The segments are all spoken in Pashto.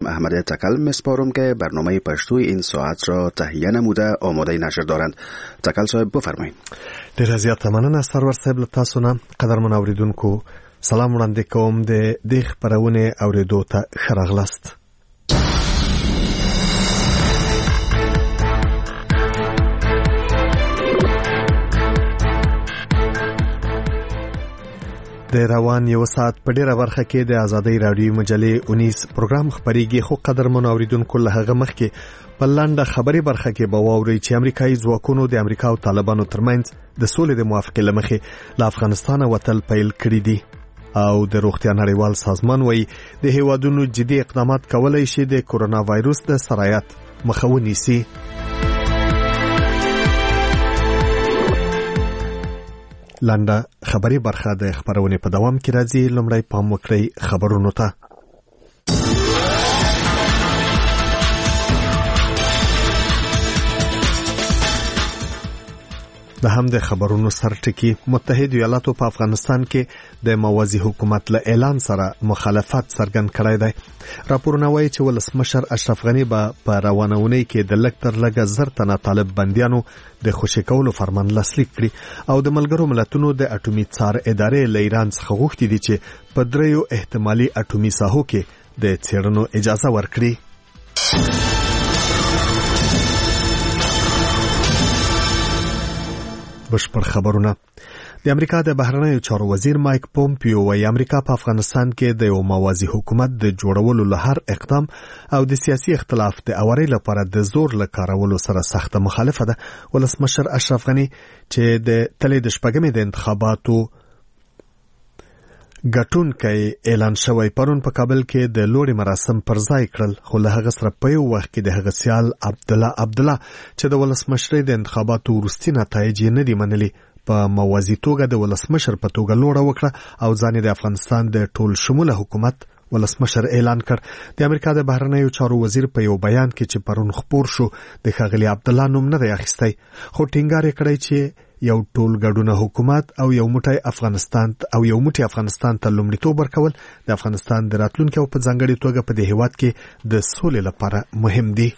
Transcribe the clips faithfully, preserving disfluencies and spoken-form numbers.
احمد تکل میسپارم که برنامه پشتوی این ساعت را تهیه نموده آماده نشر دارند. تکل صاحب بفرمایید. ډېر زیات مننه سرور صاحب له تاسو نه. قدرمن اوریدونکو سلام وړاندې کوم. د دې خپرونې اوریدو ته ښه راغلاست. د روان یو ساعت په ډیره برخه کې د آزادۍ رادیو مجلې اونیس پروګرام خبريږي. خو قدرمن اوریدونکو له هغه مخکې په لنډه خبري برخه کې به واورئ چې امریکایي ځواکونو د امریکا او طالبانو ترمنځ د سولې د موافقې لمخې له افغانستان وتل پیل کړی دي او د روغتیا نړیوال سازمان وایي د هیوادونو جدي اقدامات کولای شي د کورونا وایروس د سرایت مخه ونیسي. لنډه خبري برخه د خبرونې په دوام کې راځي. لومړی پام وکړئ خبرونو ته. د هم د خبرونو سرټکی متحده ایالاتو په افغانستان کې د موازی حکومت له اعلان سره مخالفت څرګند کړی دی. راپورونه وایي چې ولسمشر اشرف غنی به په روانونی کې د لږ تر لږه زر تنه طالب بندیانو د خوشی کولو فرمان لاسلیک کړي او د ملګرو ملتونو د اټومي څار ادارې له ایران څخه غوښتي دي چې په دریو احتمالي اټومي ساحو کې د څېړنو اجازه ورکړي. بشپړ خبرونه. د امریکا د بهرنیو چارو وزیر مایک پومپیو وايي امریکا په افغانستان کې د یو موازی حکومت د جوړولو له هر اقدام او د سیاسي اختلاف د اوري لپاره د زور له کارولو سره سخت مخالفه ده. ولسمشر اشرف غنی چې د تلې د شپږمې د انتخاباتو ګټونکی اعلان شوی پرون په کابل کې د لوړې مراسم پر ځای کړل. خو له هغه سره په یو وخت کې د هغه سیال عبد الله عبد الله چې د ولسمشر د انتخاباتو وروستي نتایج نه دي منلي په موازی توګه د ولسمشر په توګه لوړه وکړه او ځان د افغانستان د ټول شموله حکومت ولسمشر اعلان کړ. د امریکا د بهرنیو چارو وزیر په یو بیان کې چې پرون خبر شو د ښاغلي عبد الله نوم نه دی اخیستی، خو ټینګار یې کړی چې یو ټول ګډونه حکومت او یو موټی افغانستان او یو موټی افغانستان ته لومړیتوب ورکول د افغانستان د راتلونکي او په ځانګړي توګه په دې هیواد کې د سولې لپاره مهم دي.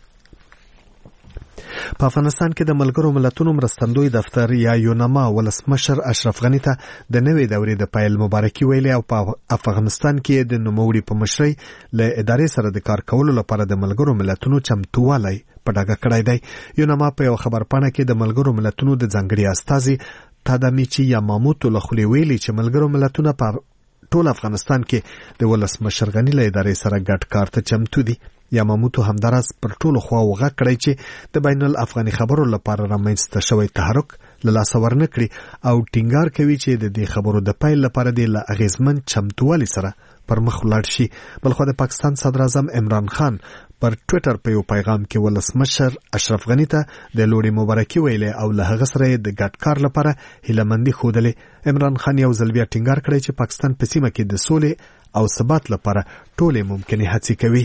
په افغانستان کې د ملګرو ملتونو مرستندوی دفتر یا یونما ولسمشر اشرف غنی ته د نوې دورې د پیل مبارکي ویلې او په افغانستان کې د نوموړي په مشرۍ له ادارې سره د کار کولو لپاره د ملګرو ملتونو چمتووالی په ډاګه کړی دی. یونما په یو خبرپاڼه کې د ملګرو ملتونو د ځانګړي استازي تادامیچی یاماموتو له خولې ویلي چې ملګرو ملتونه په ټول افغانستان کې د ولسمشر غنی له ادارې سره ګډ کار ته چمتو دي. یاماموتو همدارس پر ټولو خواو غږ کړی چې د بین الافغاني خبرو لپاره رامنځته شوی تحرک له لاسه ورنه کړي او ټینګار کوي چې د دې خبرو د پیل لپاره د له اغیزمن چمتووالي سره پر مخ ولاړ شي. بلخو د پاکستان صدر اعظم عمران خان پر ټویټر په یو پیغام کې ولسمشر اشرف غنی ته د لوړې مبارکي ویلې او له هغه سره د ګډ کار لپاره هیلهمندي ښودلې. عمران خان یو ځل بیا ټینګار کړی چې پاکستان په سیمه کې د سولې او ثبات لپاره ټولې ممکنې هڅې کوي.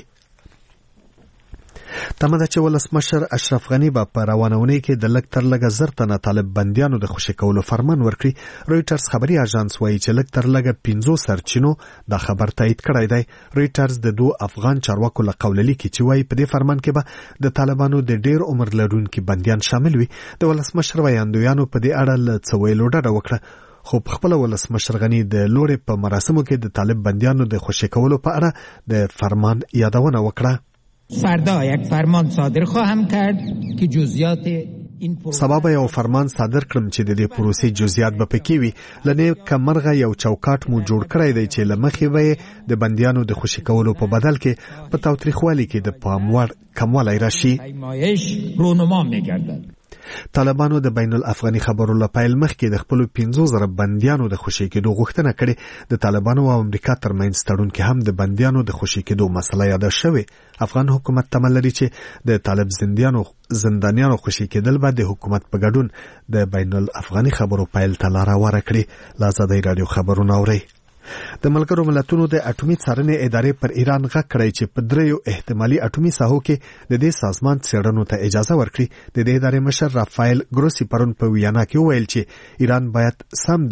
تمه ده چې ولسمشر اشرف غنی به په روانونی کې د لږ تر لږه زر تنه طالب بندیانو د خوشي کولو فرمان ورکړي. رویټرز خبري اژانس وایي چې لږ تر لږه پنځو سرچینو دا خبر تایید کړی دی. رویټرز د دوه افغان چارواکو له قول لیکي چې وایي په دې فرمان کې به د طالبانو د ډیر عمر لرونکي بندیان شامل وي. د ولسمشر ویاندویانو په دې اړه له څه ویلو ډډه وکړه، خو په خپل ولسمشر غنی د لوړې په مراسمو کې د طالب بندیانو د خوشي کولو په اړه د فرمان یادونه وکړه. فردا یک فرمان صادر خواهم کرد که جزئیات این سبب یو فرمان صادر کړم چې د دې پروسې جزئیات به پکې وي. لنه کمرغه یو چوکاټ مو جوړ کړی دی چې لمخې وي د بندیانو د خوشي کولو په بدل کې په تاوتریخوالي کې د پاموړ کموالی راشي. رونما می‌گردد. طالبانو د بین الافغاني خبرو له پیل مخکې د خپل پنځو زره بندیانو د خوشي کېدو غوښتنه کړې. د طالبانو او امریکا ترمنځ تړون کې هم د بندیانو د خوشي کېدو مسله یاده شوې. افغان حکومت تمه لري چې د طالب زندانیانو زندانیانو خوشي کېدل به د حکومت په ګډون د بین الافغاني خبرو پیل ته لار هواره کړي. له آزادۍ راډیو خبرونه اورئ. د ملګرو ملتونو د اټومي څارنې ادارې پر ایران غږ کړی چې په دریو احتمالي اټومي ساحو کې د دې سازمان څېړنو ته اجازه ورکړي. د دې ادارې مشر رافایل ګروسی پرون په ویانا کې وویل چې ایران باید سم د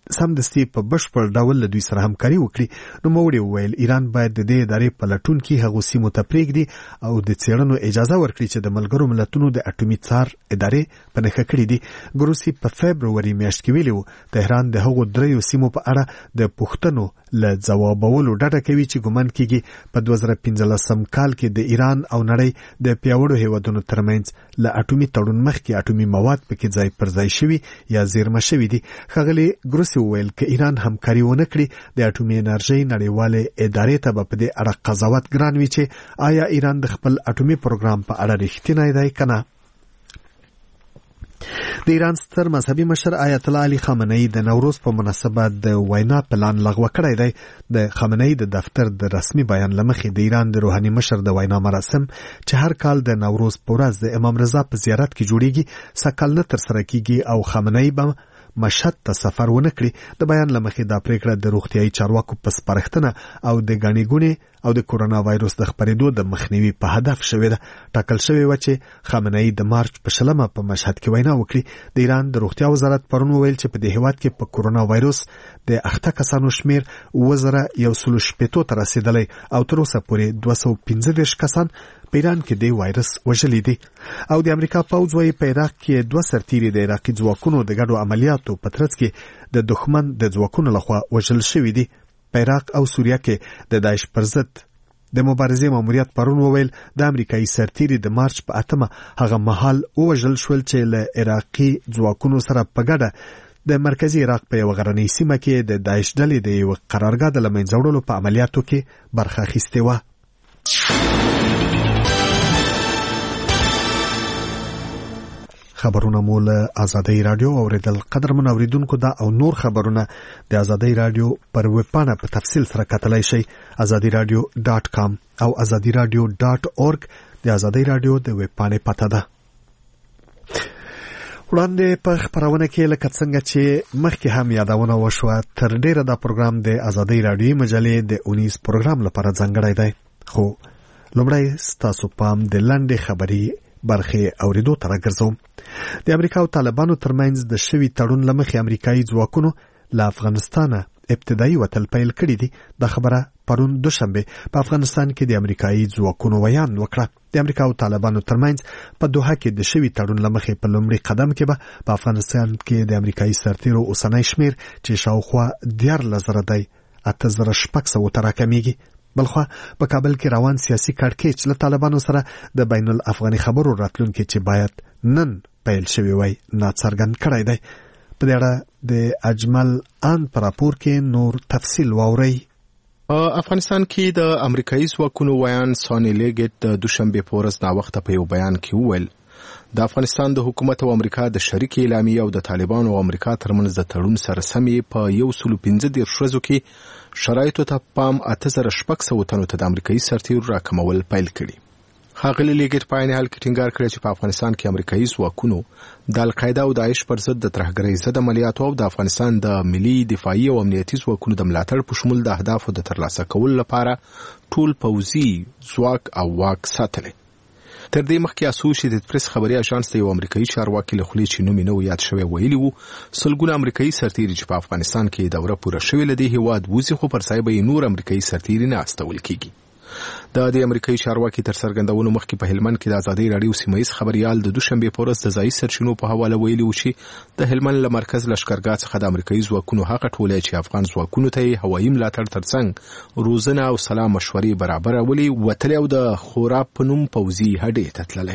سمدستي په بشپړ ډول له دوی سره همکاري وکړي. نو موړي وویل ایران باید د دې ادارې په لټون کې هغو سیمو ته پرېږدي او د څېړنو اجازه ورکړي چې د ملګرو ملتونو د اټومي څار ادارې په نښه کړي دي. ګروسي په فبروري میاشت کې ویلي و تهران د هغو دریو سیمو په اړه د پوښتنو له ځوابولو ډډه کوي چې ګمان کېږي په دوه زره پنځلسم کال کې د ایران او نړۍ د پیاوړو هیوادونو ترمنځ له اټومي تړون مخکې اټومي مواد پکې ځای پر ځای شوي یا زیرمه شوي دي. ښاغلي ګروسي وویل که ایران همکاري ونه کړي د اټومي انرژۍ نړیوالې ادارې ته به په دې اړه قضاوت ګران وي چې آیا ایران د خپل اټومي پروګرام په اړه رښتینی دی که نه. د ایران ستر مذهبي مشر آیت الله علي خامنه‌ای د نوروز په مناسبت د وینا پلان لغوه کړی دی. د خامنه‌ای د دفتر د رسمي بیان له مخې د ایران د روحاني مشر د وینا مراسم چې هر کال د نوروز په ورځ د امام رضا په زیارت کې جوړیږي سږ کال نه ترسره کیږي او خامنه‌ای به مشهد ته سفر ونه کړي. د بیان له مخې دا پریکړه د روغتیايي چارواکو په سپارښتنه او د ګڼې ګوڼې او د کورونا وایروس د خپرېدو د مخنیوي په هدف شوې ده. ټاکل شوې وه چې خامنه‌ای د مارچ په شلمه په مشهد کې وینا وکړي. د ایران د روغتیا وزارت پرون وویل چې په دې هیواد کې په کورونا وایروس د اخته کسانو شمیر اووه زره یو سلو شپېتو ته رسېدلی او تر اوسه پورې دوه سوه پنځه دېرش کسان په ایران کې د وایرس وژلي دي. او د امریکا پوځ وايي په عراق کې دوه سرتیري د عراقي ځواکونو د ګډو عملیاتو په ترڅ کې د دښمن د ځواکونو لخوا وژل شوي دي. په عراق او سوریه کې د داعش پر ضد د مبارزې ماموریت پرون وویل د امریکایي سرتیري د مارچ په اتمه هغه مهال ووژل شول چې له عراقي ځواکونو سره په ګډه د مرکزي عراق په یوه غرنۍ سیمه کې د داعش ډلې د یوه قرارګاه د له منځه وړلو په عملیاتو کې برخه اخیستې وه. خبرونه مو له آزادۍ رادیو اوریدل. قدرمن اوریدونکو دا او نور خبرونه د آزادۍ رادیو پر ویبپاڼه په تفصیل سره کتلای شئ ازادي رادیو ډاټ کام او ازادي رادیو ډاټ اورګ د آزادۍ رادیو د ویبپاڼې پته ده. وړاندې په خبرونه کې لکه څنګه چې مخکې هم یادونه وشوه تر ډیره دا پروګرام د آزادۍ رادیوي مجلې د اونیز پروګرام لپاره ځانګړی دی. خو لومړی ستاسو پام د لنډې خبري برخې اوریدو ته راګرځوم. د امریکا او طالبانو ترمنځ د شوي تړون له مخې امریکایي ځواکونو له افغانستانه ابتدایي وتل پیل کړي دي. دا خبره پرون دوشنبه په افغانستان کې د امریکایي ځواکونو ویان وکړه. د امریکا او طالبانو ترمنځ په دوحه کې د شوي تړون له مخې په لومړي قدم کې به په افغانستان کې د امریکایي سرتیرو اوسنی شمیر چې شاوخوا دیارلس زره دی اته زره شپږ سوو ته راکمیږي. بلخوا په کابل کې روان سیاسي کړکېچ له طالبانو سره د بین الافغاني خبرو راتلونکي چې باید نن پیل شوی وای ناڅرګند کړی دی. په دې اړه د اجمل ان پر راپور کې نور تفصیل واورئ. افغانستان کې د امریکایي ځواکونو ویان سانی لیګټ د دوشنبه په ورځ ناوخته په یو بیان کې وویل د افغانستان د حکومت او امریکا د شریک اعلامیه او د طالبانو او امریکا ترمنځ د تړون سره سمې په یو سلو پنځه دېرش ورځو کې شرایطو ته پام اته زره شپږ سوه تنو ته د امریکایي سرتیرو راکمول پیل کړي. ښاغلي لیګټ په عین حال کې ټینګار کړی چې په افغانستان کې امریکایي ځواکونو د القاعده او داعش پر ضد د ترهګرۍ ضد عملیاتو او د افغانستان د ملي دفاعي او امنیتي ځواکونو د ملاتړ په شمول د اهدافو د ترلاسه کولو لپاره ټول پوځي ځواک او واک ساتلی. تر دې مخکې اسوسییټډ پریس خبري اژانس ته یو امریکایي چارواکي له خولې چې نوم یې نه یاد شوی ویلي وو سلګونه امریکایي سرتیري چې په افغانستان کې دوره پوره شوې لدی هیواد وځي خو پر ځای به نور امریکایي سرتیري نه استول کیږي. د دې امریکایي چارواکي تر څرګندونو مخکې په هلمند کې د آزادۍ راډیو سیمایي خبريال د دوشنبه په ورځ د ځایي سرچینو په حواله ویلي و چې د هلمند له مرکز لشکرګاه څخه د امریکایي ځواکونو هغه ټولۍ چې افغان ځواکونو ته هوایي ملاتړ ترڅنګ روزنه او سلام مشورې برابرولي وتلې او د خوراب په نوم پوځي هډې ته تللی.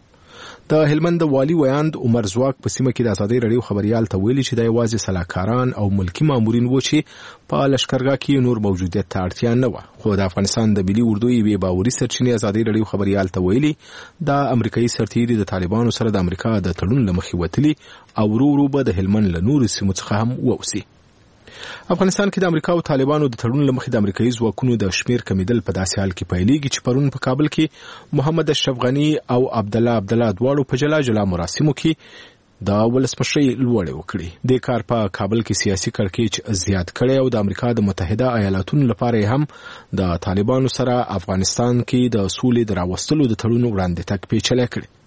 د هلمند والي ویاند عمر زواک په سیمه کې د آزادۍ راډیو خبريال ته ویلي چې د یوازې سلاکاران او ملکی مامورین و چې په لشکرګاه کې نور موجودیت ته اړتیا نه و. خو د افغانستان د ملي اردو یوې باوري سرچینې آزادۍ راډیو خبريال ته ویلي د امریکایي سرتیري د طالبانو سره د امریکا د تړون له مخې وتلي او ورو ورو به د هلمند له نورو سیمو څخه هم ووسي. افغانستان کې د امریکا او طالبانو د تړون له مخې د امریکایي ځواکونو د شمیر کمیدل په داسې حال کې پیلېږي چې پرون په کابل کې محمد اشرف غني او عبد الله عبد الله دواړو په جلا جلا مراسمو کې د ولسمشرۍ لوړې وکړي. د کار په کابل کې سیاسي کړکېچ زیات کړي او د امریکا د متحده ایالاتونو لپاره هم د طالبانو سره افغانستان کې د سولې د راوستلو د تړون وړاندې تک پیچلې کړي.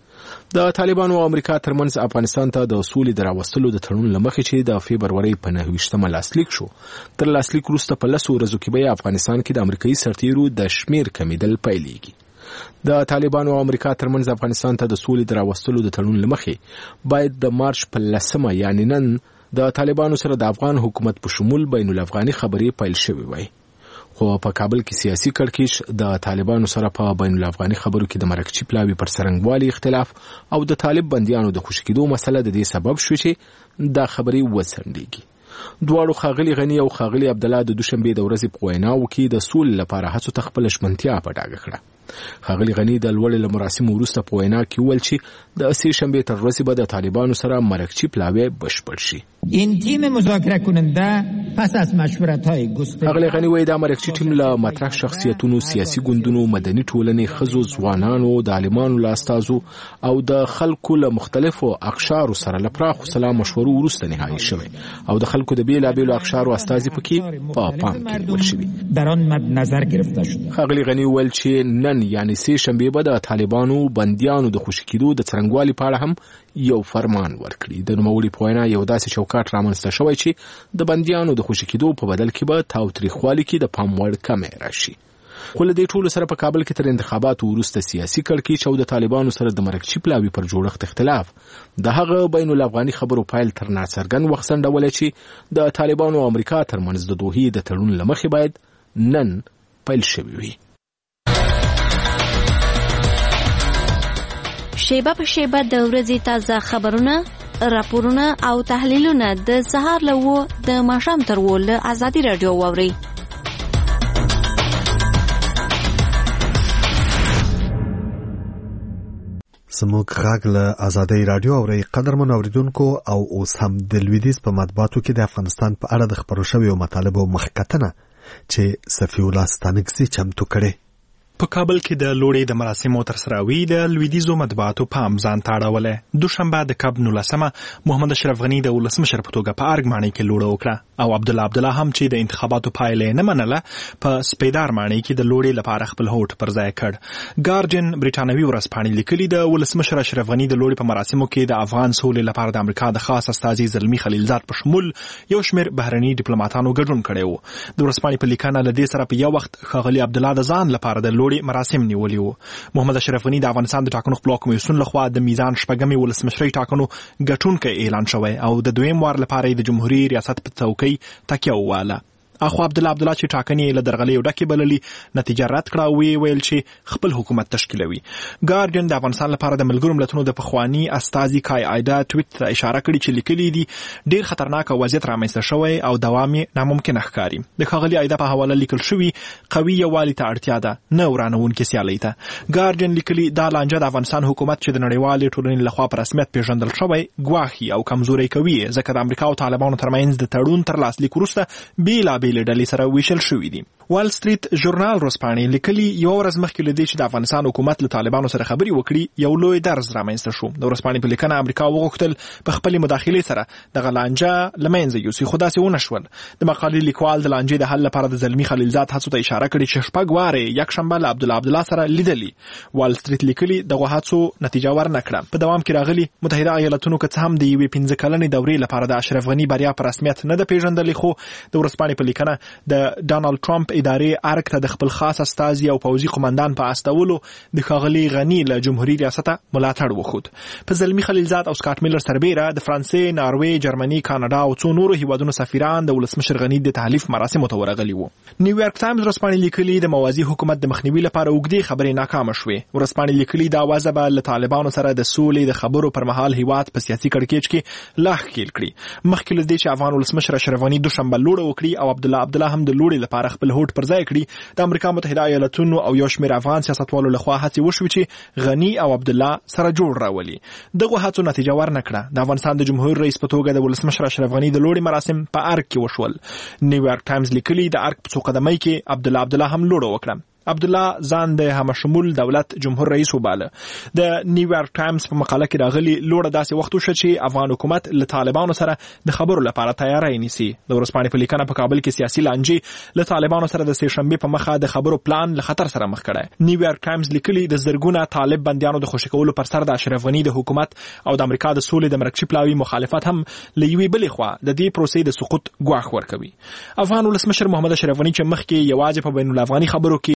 د طالبانو او امریکا ترمنځ افغانستان ته د سولې د راوستلو د تړون لمخې چې د فبرورۍ په نهه ویشتمه لاسلیک شو، تر لاسلیک وروسته په لسو ورځو کې به افغانستان کې د امریکایي سرتیرو د شمیر کمیدل پیلېږي. د طالبانو او امریکا ترمنځ افغانستان ته د سولې د راوستلو د تړون لمخې باید د مارچ په لسمه یعنی نن د طالبانو سره د افغان حکومت په شمول بین الافغاني خبرې پیل شوې وای. خو په کابل کې سیاسي کړکېچ د طالبانو سره په بین الافغاني خبرو کې د مرکچی پلاوي پر سرنګوالي اختلاف او د طالب بنديانو د خوشی کېدو مسله د دې سبب شو چې دا خبرې وسنډيږي. دواړو ښاغلي غنی او ښاغلي عبدالله د دوشنبه د ورځې په ویناو کې د سولې لپاره هڅو ته خپل ژمنتیا په ډاګه کړه. ښاغلي غنی د لوړې له مراسمو وروسته په وینا کې وویل چې د سې شنبې تر ورځې به د طالبانو سره مرکچی پلاوی بشپړ شي. این تیم مذاکره کننده پس از مشورت‌های گسترده ښاغلي غنی وایي دا مرکچی ټیم له مطرح شخصیتونو، سیاسي ګوندونو، مدني ټولنې، ښځو، ځوانانو، د عالمانو له استازو او د خلکو له مختلفو اقشارو سره له پراخو سلا مشورو وروسته نهایی شوی او د خلکو د بیلابیلو اقشارو استازي پکې په پام کې نیول شوي. در آن مد نظر گرفته شده. ښاغلي غنی وویل چې نن یعنی سې شنبې به د طالبانو بندیانو د خوشي کېدو د څرنګوالي په اړه هم یو فرمان ورکړي. د نوموړي په وینا یو داسې چوکاټ رامنځته شوی چې د بندیانو د خوشي کېدو په بدل کې به تاوتریخوالي کې د پام وړ کمې راشي. خو له دې ټولو سره په کابل کې تر انتخاباتو وروسته سیاسي کړکېچ او د طالبانو سره د مرکچی پلاوي پر جوړښت اختلاف د هغه بین الافغاني خبرو پایل تر ناڅرګند وخت سنډولی چې د طالبانو او امریکا ترمنځ د دوحې د تړون له مخې باید نن پیل شوی وي. شیبه په شیبه د ورځې تازه خبرونه، راپورونه او تحلیلونه د سهار له و د ماښام تر و له ازادي راډیو واورئ. زموږ غږ له ازادي راډیو اورئ. قدرمن اوریدونکو، او اوس هم د لویدیځ په مطبوعاتو کې د افغانستان په اړه د خبرو شویو مطالبو مخکتنه چې صفي الله ستانکزي چمتو کړي. په کابل کې د لوړې د مراسمو ترسروي د لویدیځو مطبوعاتو پام ځان ته اړولی. دوشنبه د کب نولسمه محمد اشرف غني د ولسمشر په توګه په ارګ ماڼۍ کې لوړه وکړه او عبدالله عبدالله هم چې د انتخاباتو پایلې نه منله په سپیدار ماڼۍ کې د لوړې لپاره خپل هوټ پر ځای کړ. ګارډین برټانوي ورځپاڼې لیکلي د ولسمشر اشرف غني د لوړې په مراسمو کې د افغان سولې لپاره د امریکا د خاص استازي زلمي خلیلزاد په شمول یو شمېر بهرني ډیپلوماټانو ګډون کړی و. د ورځپاڼې په لیکنه له دې سره په یو وخت ښاغلي عبدالله د ځان لپاره د لوړې مراسم نیولي وو. محمد اشرف غني د افغانستان د ټاکنو خپلواک کمیسیون لخوا د میزان شپږمې ولسمشرۍ ټاکنو ګټونکی اعلان شوی او د دویم وار لپاره د جمهوریت ریاست په څوکۍ تکیه وواله. اخو عبدالله عبدالله چې ټاکنې له درغلۍ ډکې بللي نتیجه رد کړه او ویې ویل چې خپل حکومت تشکیلوي. ګارډین د افغانستان لپاره د ملګرو ملتونو د پخواني استازي کای ایدا ټویټ ته اشاره کړې چې لیکلي دي ډیر خطرناک وضعیت رامنځته شوی او دوام یې ناممکن ښکاري. د ښاغلي ایدا په حواله لیکل شوي قوي یووالي ته اړتیا ده، نه ورانوونکې سیالۍ ته. ګارډین لیکلي دا لانجه د افغانستان حکومت چې د نړیوالې ټولنې لخوا په رسمیت پیژندل شوی ګواښي او کمزوری کوي، ځکه د امریکا او طالبانو ترمنځ د تړون تر لاسلیک وروسته بېلابېلې ډلې سره ویشل شوي دي. وال سټریټ ژورنال ورځپاڼې لیکلي یو ورځ مخکې له دې چې د افغانستان حکومت له طالبانو سره خبرې وکړي یو لوی درز رامنځته شو. د ورځپاڼې په لیکنه امریکا وغوښتل په خپلې مداخلې سره دغه لانجه له منځه یوسي، خو داسې ونه شول. د مقالې لیکوال د لانجې د حل لپاره د زلمي خلیلزاد هڅو ته اشاره کړې چې شپږ وارې یکشنبه له عبدالله عبدالله سره لیدلي. وال سټریټ لیکلي دغه هڅو نتیجه ورنه کړه. په دوام کې راغلي متحده ایالتونو که څه هم د یوې پنځه کلنې دورې لپاره د اشرف غني بریا په رسمیت نه ده پیژندلې، خو د ورځپاڼې په لیکنه د ډانلډ ټرمپ ادارې ارګ ته د خپل خاص استازي او پوځي قومندان په استولو د ښاغلي غني له جمهوریت ریاسته ملاتړ وښود. په زلمي خلیلزاد او سکاټ میلر سربیره د فرانسې، ناروې، جرمني، کاناډا او څو نورو هیوادونو سفیران د ولسمشر غني د تحلیف مراسمو ته ورغلي وو. نیویارک ټایمز ورځپاڼې لیکلي د موازي حکومت د مخنیوي لپاره اوږدې خبرې ناکامه شوې. ورځپاڼې لیکلي دا وضع به له طالبانو سره د سولې د خبرو پر مهال هیواد په سیاسي کړکېچ کې لا ښکېل کړي. مخکې له دې چې افغان ولسمشر اشرف غني دوشنبه لوړه وکړي او عبدالله عبدالله هم د لوړې لپاره خپل هوټ پر ځای کړي، د امریکا متحده ایالتونو او یو شمېر افغان سیاستوالو لخوا هڅې وشوې چې غني او عبدالله سره جوړ راولي. دغه هڅو نتیجه ورنه کړه. د افغانستان د جمهور رئیس په توګه د ولسمشر اشرف غني د لوړې مراسم په ارګ کې وشول. نیویارک ټایمز لیکلي د ارګ په څو قدمۍ کې عبدالله عبدالله هم لوړه وکړه. عبدالله ځان د همشمول دولت جمهور رئیس وباله. د نیویارک ټایمز په مقاله کې راغلي لوړه داسې وخت وشو چې افغان حکومت له طالبانو سره د خبرو لپاره تیاری نیسي. د ورځپاڼې په لیکنه په کابل کې سیاسي لانجې له طالبانو سره د سه شنبې په مخه د خبرو پلان له خطر سره مخ کړی. نیویارک ټایمز لیکلي د زرګونه طالب بندیانو د خوشي کولو پر سر د اشرف غني د حکومت او د امریکا د سولې د مرکزي پلاوي مخالفت هم له یوې بلې خوا د دې پروسې د سقوط ګواښ ورکوي. افغان ولسمشر محمد اشرف غني چې مخکې یوازې په بین الافغاني خبرو کې